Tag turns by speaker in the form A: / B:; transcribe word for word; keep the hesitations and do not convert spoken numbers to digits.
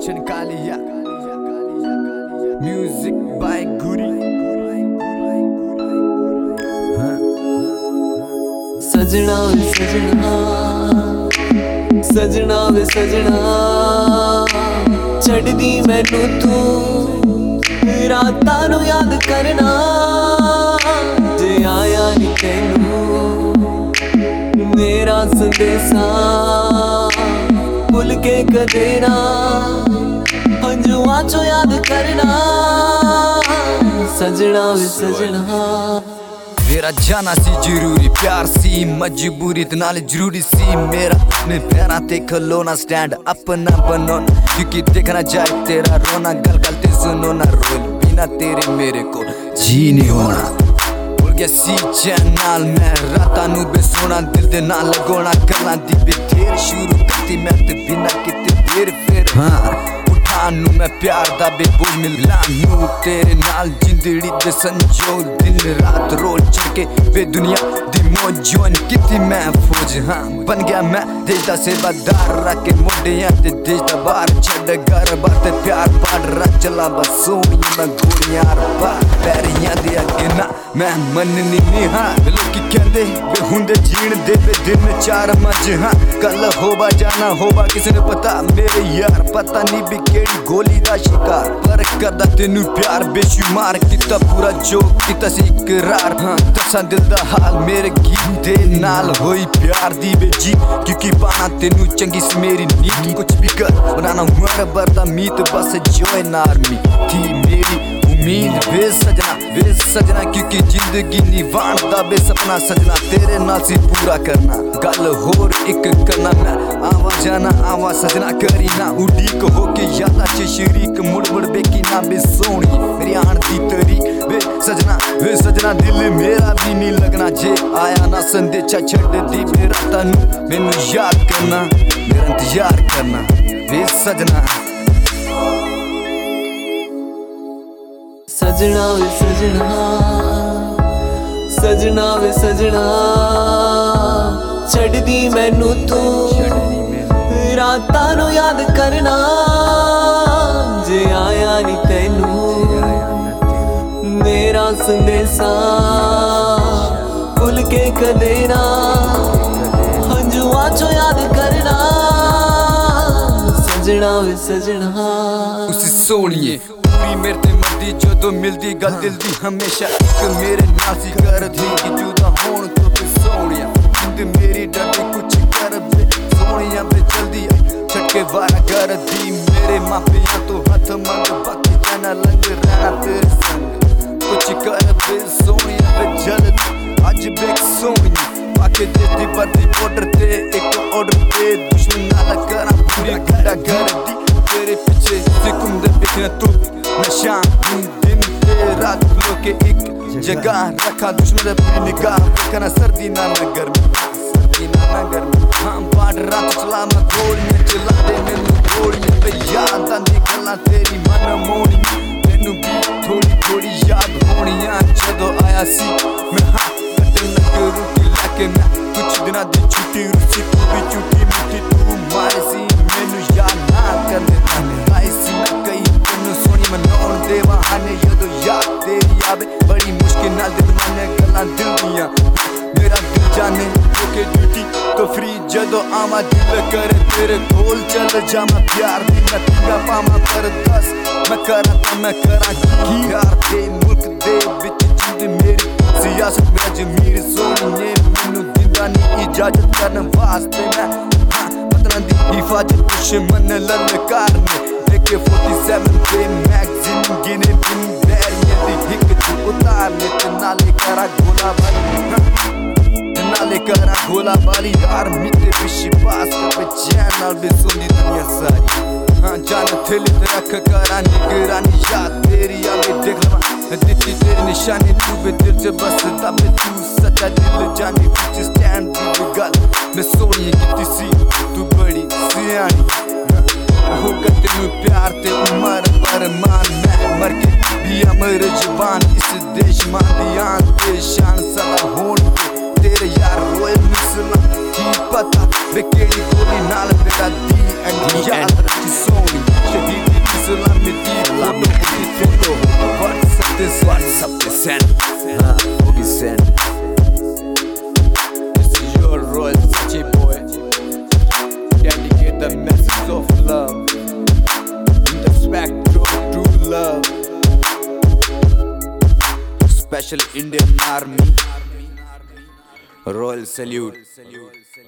A: Çanakkale'ye Music by Guri
B: सजना वे सजना सजना वे सजना छड्डी मैनू तू रातां नू याद करना जे आया नी तैनू मेरा संदेशा भुल के कदे ना हंजुआं चो याद करना सजना वे सजना
A: मेरा जाना सी जरूरी प्यार सी मजबूरी ते नाल जरूरी सी मेरा अपने पैरां ते खलोना स्टैंड अपना बनोना क्योंकि देखना जाए तेरा रोना गल गल ते सुनो ना रोल बिना तेरे मेरे को जी नहीं होना भुल गया सी चैन नाल मैं रातां नू बेसोना दिल दे नाल लगोना गल्लां दी बेथेर शुरू करती मैं ते बिना किते देर फिर हाँ नू मैं प्यार दा बेबोझ मिला नू तेरे नाल जिंदड़ी दे संजो दिन रात रोज चढ़ के बे दुनिया दी मौज जोन किती मैं फौज हाँ बन गया मैं देश दा सेवादार रख के मोढियां ते देश दा बाहर छड़ घर बार ते प्यार पाड़ रख चला बस सोनी मैं गोलियां पा पैरियां दे अगे ना मैं मननी नहीं हाँ लोकी कहंदे वे हुंदे जीण दे वे दिन चार मज हाँ कल होबा जाना होबा किसे ने पता मेरे यार पता नहीं भी केड़ी गोली दा शिकार पर करदा तेनू प्यार बेशुमार किता पूरा जो किता सी इकरार हाँ दसा दिल दा हाल मेरे गीत दे नाल होई प्यार दी बेजी क्योंकि पाना तेनू चंगी सी मेरी नीत कुछ भी कर बनाना मर बरदा मीत बस जॉइन आर्मी थी मेरी उम्मीद वे सजना वे सजना क्योंकि जिंदगी निवान दा बे सपना सजना तेरे नाल सी पूरा करना गल होर एक करना मैं आवा जाना आवा सजना करी ना उड़ीक होके यादा च शरीक मुड़ मुड़ बेकी ना बे सोनी मेरी आन दी तरी वे सजना वे सजना दिल मेरा भी नहीं लगना जे आया ना संदेशा छड़ दी बे रातां नू मैनू याद करना मेरा इंतजार करना वे सजना
B: सजना वे सजना सजना वे सजना छड्डी मैनू तू रातां नू याद करना जे आया नी तैनू मेरा संदेशा भुल के कदे ना हंजुआं चो याद करना सजना वे सजना
A: उसी सोनिए पूरी मेरे ते मरदी जदों मिलदी गल दिल दी हमेशा एक मेरे नाल सी करदी कि जुदा होण तो फिर सोनिया जिंद मेरी डरदी कुछ कर दे सोनिया पे जल्दी छट के वारा कर दी मेरे मापियां तो हाथ मंग बाकी जाना लंग रहना तेरे संग कुछ कर दे सोनिया पे जल्दी अज बेक सोनिया पाके देती बर्दी बॉर्डर ते एक ऑर्डर पे दुश्मन नाल करा पूरी गड्ढा कर दी तेरे पीछे सिकुम दे पिछले तू नशा दिन ते रात लोके एक जगह रखा दुश्मन अपनी निगाह देखना सर्दी ना ना गर्मी सर्दी ना ना गर्मी हाँ बाढ़ रात चला मैं गोलियां चला दे मैनू गोलियां पे याद आंदी गल्लां तेरी मन मोनी मैनू भी थोड़ी थोड़ी याद होनियां जदों आया सी मैं हाँ कटन लग रुकी लैके मैं कुछ दिना दी छुट्टी रुसी तू भी छुट्टी मिठी तू मारे सी मैनू याद ना करने ताने आई सी मैं कई तेनू सोनी मनाउण दे बहाने जदों याद तेरी आवे बड़ी मुश्किल नाल दिल माने गल्लां दिल दियां मेरा दिल जाने ओके ड्यूटी तो फ्री जदों आवा दिल करे तेरे कोल चल जामा प्यार दी मैं तिंगा पामा पर दस मैं करा तो मैं करा की यार ते मुल्क दे विच जिंद मेरी सियासत मेरा जमीर सोनिए मैनू दिंदा नी इजाजत करन वास्ते मैं हाँ पतना दी हिफाजत दुश्मन ललकार ने ए के सैंतालीस पे मैगजीन गिने बिन बैरियां दी हिक च उतारने ते नाले करा गोला बाली नाले करा गोला बाली यार मिटे पिछी पास कर चैन नाल बे सोनी दुनिया सारी हाँ जान थेली ते रख करा निगरानी याद तेरी आवे देख लवा दित्ती तेरी निशानी तू बे दिल च बस तबे तू सच्चा दिल जानी कुछ स्टैंड दी गल मैं सोनी कीती सी तू बड़ी सियानी होगा तेनू प्यार ते उमर पर मान मैं मर के भी अमर जुबान इस देश मान दी आन ते शान सदा होन तेरे यार रोए मिसला की पता वे केड़ी गोली नाल बेटा दी एंड याद रखी सोनी शहीद मिलती फोटो की फोटो व्हाट्सएप पे व्हाट्सएप पे सेंड हाँ होगी send This is your Royal Sachi boy dedicate the message of love in the spectrum of true love special Indian Army Royal salute